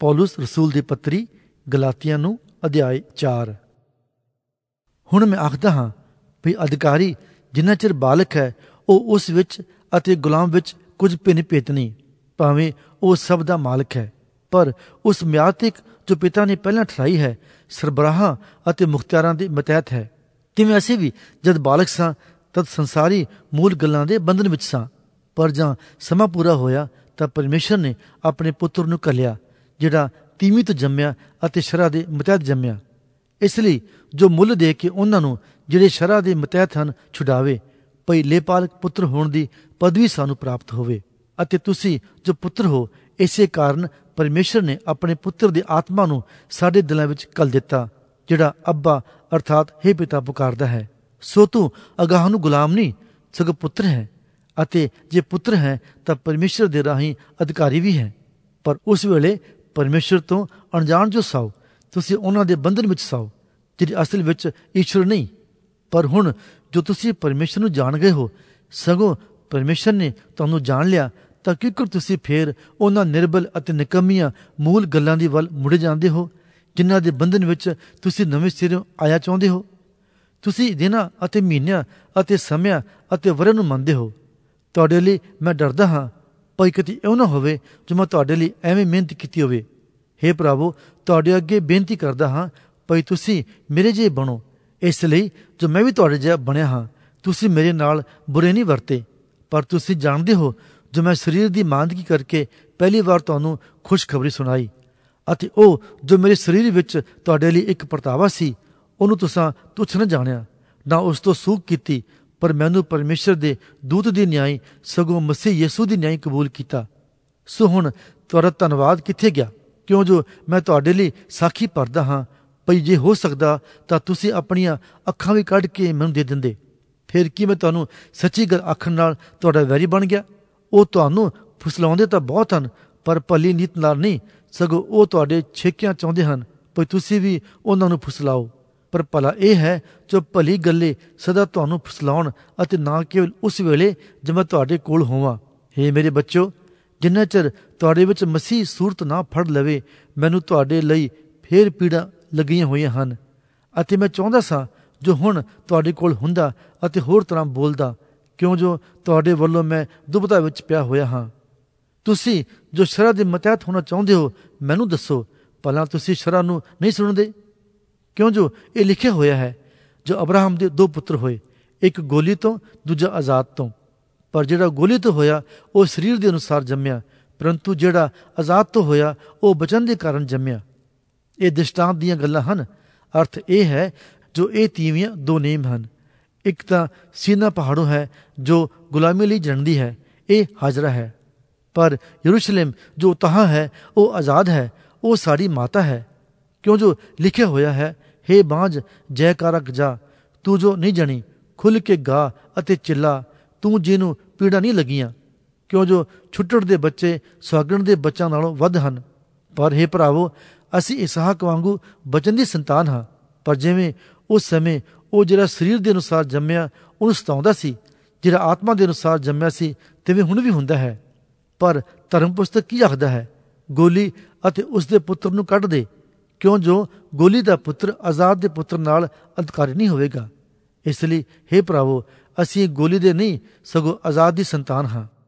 ਪੌਲੁਸ ਰਸੂਲ ਦੀ ਪੱਤਰੀ ਗਲਾਤੀਆਂ ਨੂੰ ਅਧਿਆਇ 4। ਹੁਣ ਮੈਂ ਆਖਦਾ ਹਾਂ ਵੀ ਅਧਿਕਾਰੀ ਜਿੰਨਾ ਚਿਰ ਬਾਲਕ ਹੈ ਉਹ ਉਸ ਵਿੱਚ ਅਤੇ ਗੁਲਾਮ ਵਿੱਚ ਕੁਝ ਭਿੰਨ ਭੇਤ ਨਹੀਂ, ਭਾਵੇਂ ਉਹ ਸਭ ਦਾ ਮਾਲਕ ਹੈ, ਪਰ ਉਸ ਮਿਆਦ ਤੱਕ ਜੋ ਪਿਤਾ ਨੇ ਪਹਿਲਾਂ ਠਹਿਰਾਈ ਹੈ ਸਰਬਰਾਹਾਂ ਅਤੇ ਮੁਖਤਿਆਰਾਂ ਦੇ ਮਤਹਿਤ ਹੈ। ਕਿਵੇਂ ਅਸੀਂ ਵੀ ਜਦ ਬਾਲਕ ਸਾਂ ਤਦ ਸੰਸਾਰੀ ਮੂਲ ਗੱਲਾਂ ਦੇ ਬੰਧਨ ਵਿੱਚ ਸਾਂ, ਪਰ ਜਾਂ ਸਮਾਂ ਪੂਰਾ ਹੋਇਆ ਤਾਂ ਪਰਮੇਸ਼ਰ ਨੇ ਆਪਣੇ ਪੁੱਤਰ ਨੂੰ ਘੱਲਿਆ, ਜਿਹੜਾ ਤੀਵੀਂ ਤੋਂ ਜੰਮਿਆ ਅਤੇ ਸ਼ਰ੍ਹਾ ਦੇ ਮਤਹਿਤ ਜੰਮਿਆ, ਇਸ ਲਈ ਜੋ ਮੁੱਲ ਦੇ ਕੇ ਉਹਨਾਂ ਨੂੰ ਜਿਹੜੇ ਸ਼ਰ੍ਹਾ ਦੇ ਮਤਹਿਤ ਹਨ ਛੁਡਾਵੇ, ਭਈ ਲੇਪਾਲਕ ਪੁੱਤਰ ਹੋਣ ਦੀ ਪਦਵੀ ਸਾਨੂੰ ਪ੍ਰਾਪਤ ਹੋਵੇ। ਅਤੇ ਤੁਸੀਂ ਜੋ ਪੁੱਤਰ ਹੋ, ਇਸੇ ਕਾਰਨ ਪਰਮੇਸ਼ਰ ਨੇ ਆਪਣੇ ਪੁੱਤਰ ਦੀ ਆਤਮਾ ਨੂੰ ਸਾਡੇ ਦਿਲਾਂ ਵਿੱਚ ਘੱਲ ਦਿੱਤਾ, ਜਿਹੜਾ ਅੱਬਾ ਅਰਥਾਤ ਹੇ ਪਿਤਾ ਪੁਕਾਰਦਾ ਹੈ। ਸੋ ਤੂੰ ਅਗਾਂਹ ਨੂੰ ਗੁਲਾਮ ਨਹੀਂ ਸਗੋਂ ਪੁੱਤਰ ਹੈ, ਅਤੇ ਜੇ ਪੁੱਤਰ ਹੈ ਤਾਂ ਪਰਮੇਸ਼ਰ ਦੇ ਰਾਹੀਂ ਅਧਿਕਾਰੀ ਵੀ ਹੈ। ਪਰ ਉਸ ਵੇਲੇ ਪਰਮੇਸ਼ਰ ਤੋਂ ਅਣਜਾਣ ਜੋ ਸਾਓ, ਤੁਸੀਂ ਉਹਨਾਂ ਦੇ ਬੰਧਨ ਵਿੱਚ ਸਾਓ ਜਿਹੜੇ ਅਸਲ ਵਿੱਚ ਈਸ਼ਵਰ ਨਹੀਂ। ਪਰ ਹੁਣ ਜੋ ਤੁਸੀਂ ਪਰਮੇਸ਼ਰ ਨੂੰ ਜਾਣ ਗਏ ਹੋ, ਸਗੋਂ ਪਰਮੇਸ਼ਰ ਨੇ ਤੁਹਾਨੂੰ ਜਾਣ ਲਿਆ, ਤਾਂ ਕਿਉਂਕਿ ਤੁਸੀਂ ਫੇਰ ਉਹਨਾਂ ਨਿਰਬਲ ਅਤੇ ਨਿਕੰਮੀਆਂ ਮੂਲ ਗੱਲਾਂ ਦੀ ਵੱਲ ਮੁੜੇ ਜਾਂਦੇ ਹੋ ਜਿਨ੍ਹਾਂ ਦੇ ਬੰਧਨ ਵਿੱਚ ਤੁਸੀਂ ਨਵੇਂ ਸਿਰੋਂ ਆਇਆ ਚਾਹੁੰਦੇ ਹੋ। ਤੁਸੀਂ ਦਿਨਾਂ ਅਤੇ ਮਹੀਨਿਆਂ ਅਤੇ ਸਮਿਆਂ ਅਤੇ ਵਰ੍ਹਿਆਂ ਨੂੰ ਮੰਨਦੇ ਹੋ। ਤੁਹਾਡੇ ਲਈ ਮੈਂ ਡਰਦਾ ਹਾਂ ਭਾਈ ਕਿਤੇ ਇਉਂ ਨਾ ਹੋਵੇ ਜੋ ਮੈਂ ਤੁਹਾਡੇ ਲਈ ਐਵੇਂ ਮਿਹਨਤ ਕੀਤੀ ਹੋਵੇ। ਹੇ ਭਰਾਵੋ, ਤੁਹਾਡੇ ਅੱਗੇ ਬੇਨਤੀ ਕਰਦਾ ਹਾਂ ਭਾਈ ਤੁਸੀਂ ਮੇਰੇ ਜਿਹੇ ਬਣੋ, ਇਸ ਲਈ ਜੋ ਮੈਂ ਵੀ ਤੁਹਾਡੇ ਜਿਹਾ ਬਣਿਆ ਹਾਂ। ਤੁਸੀਂ ਮੇਰੇ ਨਾਲ ਬੁਰੇ ਨਹੀਂ ਵਰਤੇ, ਪਰ ਤੁਸੀਂ ਜਾਣਦੇ ਹੋ ਜੋ ਮੈਂ ਸਰੀਰ ਦੀ ਮਾਂਦਗੀ ਕਰਕੇ ਪਹਿਲੀ ਵਾਰ ਤੁਹਾਨੂੰ ਖੁਸ਼ਖਬਰੀ ਸੁਣਾਈ, ਅਤੇ ਉਹ ਜੋ ਮੇਰੇ ਸਰੀਰ ਵਿੱਚ ਤੁਹਾਡੇ ਲਈ ਇੱਕ ਪਰਤਾਵਾ ਸੀ, ਉਹਨੂੰ ਤੁਸੀਂ ਤੁੱਛ ਨਾ ਜਾਣਿਆ, ਨਾ ਉਸ ਤੋਂ ਸੂਕ ਕੀਤੀ, ਪਰ ਮੈਨੂੰ ਪਰਮੇਸ਼ਰ ਦੇ ਦੂਤ ਦੀ ਨਿਆਈ ਸਗੋਂ ਮਸੀਹ ਯਿਸੂ ਦੀ ਨਿਆਈ ਕਬੂਲ ਕੀਤਾ। ਸੋ ਹੁਣ ਤੁਹਾਡਾ ਧੰਨਵਾਦ ਕਿੱਥੇ ਗਿਆ, ਕਿਉਂ ਜੋ ਮੈਂ ਤੁਹਾਡੇ ਲਈ ਸਾਖੀ ਭਰਦਾ ਹਾਂ ਭਈ ਜੇ ਹੋ ਸਕਦਾ ਤਾਂ ਤੁਸੀਂ ਆਪਣੀਆਂ ਅੱਖਾਂ ਵੀ ਕੱਢ ਕੇ ਮੈਨੂੰ ਦੇ ਦਿੰਦੇ। ਫਿਰ ਕੀ ਮੈਂ ਤੁਹਾਨੂੰ ਸੱਚੀ ਗੱਲ ਆਖਣ ਨਾਲ ਤੁਹਾਡਾ ਵੈਰੀ ਬਣ ਗਿਆ? ਉਹ ਤੁਹਾਨੂੰ ਫੁਸਲਾਉਂਦੇ ਤਾਂ ਬਹੁਤ ਹਨ, ਪਰ ਭਲੀ ਨੀਤ ਨਾਲ ਨਹੀਂ, ਸਗੋਂ ਉਹ ਤੁਹਾਡੇ ਛੇਕਿਆਂ ਚਾਹੁੰਦੇ ਹਨ ਭਈ ਤੁਸੀਂ ਵੀ ਉਹਨਾਂ ਨੂੰ ਫੁਸਲਾਓ। ਪਰ ਭਲਾ ਇਹ ਹੈ ਜੋ ਭਲੀ ਗੱਲੇ ਸਦਾ ਤੁਹਾਨੂੰ ਫੁਸਲਾਉਣ, ਅਤੇ ਨਾ ਕੇਵਲ ਉਸ ਵੇਲੇ ਜੇ ਮੈਂ ਤੁਹਾਡੇ ਕੋਲ ਹੋਵਾਂ। ਹੇ ਮੇਰੇ ਬੱਚੋ, ਜਿੰਨਾ ਚਿਰ ਤੁਹਾਡੇ ਵਿੱਚ ਮਸੀਹ ਸੂਰਤ ਨਾ ਫੜ ਲਵੇ, ਮੈਨੂੰ ਤੁਹਾਡੇ ਲਈ ਫੇਰ ਪੀੜਾਂ ਲੱਗੀਆਂ ਹੋਈਆਂ ਹਨ। ਅਤੇ ਮੈਂ ਚਾਹੁੰਦਾ ਸਾਂ ਜੋ ਹੁਣ ਤੁਹਾਡੇ ਕੋਲ ਹੁੰਦਾ ਅਤੇ ਹੋਰ ਤਰ੍ਹਾਂ ਬੋਲਦਾ, ਕਿਉਂ ਜੋ ਤੁਹਾਡੇ ਵੱਲੋਂ ਮੈਂ ਦੁਬਿਧਾ ਵਿੱਚ ਪਿਆ ਹੋਇਆ ਹਾਂ। ਤੁਸੀਂ ਜੋ ਸ਼ਰ੍ਹਾ ਦੇ ਮਤਹਿਤ ਹੋਣਾ ਚਾਹੁੰਦੇ ਹੋ, ਮੈਨੂੰ ਦੱਸੋ, ਭਲਾ ਤੁਸੀਂ ਸ਼ਰ੍ਹਾ ਨੂੰ ਨਹੀਂ ਸੁਣਦੇ? ਕਿਉਂ ਜੋ ਇਹ ਲਿਖਿਆ ਹੋਇਆ ਹੈ, ਜੋ ਅਬਰਾਹਮ ਦੇ 2 ਪੁੱਤਰ ਹੋਏ, ਇੱਕ ਗੋਲੀ ਤੋਂ ਦੂਜਾ ਆਜ਼ਾਦ ਤੋਂ। ਪਰ ਜਿਹੜਾ ਗੋਲੀ ਤੋਂ ਹੋਇਆ ਉਹ ਸਰੀਰ ਦੇ ਅਨੁਸਾਰ ਜੰਮਿਆ, ਪਰੰਤੂ ਜਿਹੜਾ ਆਜ਼ਾਦ ਤੋਂ ਹੋਇਆ ਉਹ ਬਚਨ ਦੇ ਕਾਰਨ ਜੰਮਿਆ। ਇਹ ਦ੍ਰਿਸ਼ਟਾਂਤ ਦੀਆਂ ਗੱਲਾਂ ਹਨ। ਅਰਥ ਇਹ ਹੈ ਜੋ ਇਹ ਤੀਵੀਆਂ 2 ਨੇਮ ਹਨ। ਇੱਕ ਤਾਂ ਸੀਨਾ ਪਹਾੜੋਂ ਹੈ ਜੋ ਗੁਲਾਮੀ ਲਈ ਜਣਦੀ ਹੈ, ਇਹ ਹਾਜਰਾ ਹੈ। ਪਰ ਯਰੂਸ਼ਲਮ ਜੋ ਤਹਾਂ ਹੈ ਉਹ ਆਜ਼ਾਦ ਹੈ, ਉਹ ਸਾਡੀ ਮਾਤਾ ਹੈ। ਕਿਉਂ ਜੋ ਲਿਖਿਆ ਹੋਇਆ ਹੈ, ਹੇ ਬਾਂਝ ਜੈਕਾਰਾ ਜਾ, ਤੂੰ ਜੋ ਨਹੀਂ ਜਣੀ, ਖੁੱਲ੍ਹ ਕੇ ਗਾ ਅਤੇ ਚਿੱਲਾ, ਤੂੰ ਜਿਹਨੂੰ ਪੀੜਾ ਨਹੀਂ ਲੱਗੀਆਂ। ਕਿਉਂ ਜੋ ਛੁੱਟੜ ਦੇ ਬੱਚੇ ਸੁਹਾਗਣ ਦੇ ਬੱਚਿਆਂ ਨਾਲੋਂ ਵੱਧ ਹਨ। ਪਰ ਹੇ ਭਰਾਵੋ, ਅਸੀਂ ਇਸਹਾਕ ਵਾਂਗੂ ਬਚਨ ਦੀ ਸੰਤਾਨ ਹਾਂ। ਪਰ ਜਿਵੇਂ ਉਸ ਸਮੇਂ ਉਹ ਜਿਹੜਾ ਸਰੀਰ ਦੇ ਅਨੁਸਾਰ ਜੰਮਿਆ ਉਹਨੂੰ ਸਤਾਉਂਦਾ ਸੀ, ਜਿਹੜਾ ਆਤਮਾ ਦੇ ਅਨੁਸਾਰ ਜੰਮਿਆ ਸੀ, ਤਿਵੇਂ ਹੁਣ ਵੀ ਹੁੰਦਾ ਹੈ। ਪਰ ਧਰਮ ਪੁਸਤਕ ਕੀ ਆਖਦਾ ਹੈ? ਗੋਲੀ ਅਤੇ ਉਸਦੇ ਪੁੱਤਰ ਨੂੰ ਕੱਢ ਦੇ, ਕਿਉਂ ਜੋ ਗੋਲੀ ਦਾ ਪੁੱਤਰ ਆਜ਼ਾਦ ਦੇ ਪੁੱਤਰ ਨਾਲ ਅਧਿਕਾਰੀ ਨਹੀਂ ਹੋਵੇਗਾ। ਇਸ ਲਈ ਹੇ ਭਰਾਵੋ, ਅਸੀਂ ਗੋਲੀ ਦੇ ਨਹੀਂ ਸਗੋਂ ਆਜ਼ਾਦ ਦੀ ਸੰਤਾਨ ਹਾਂ।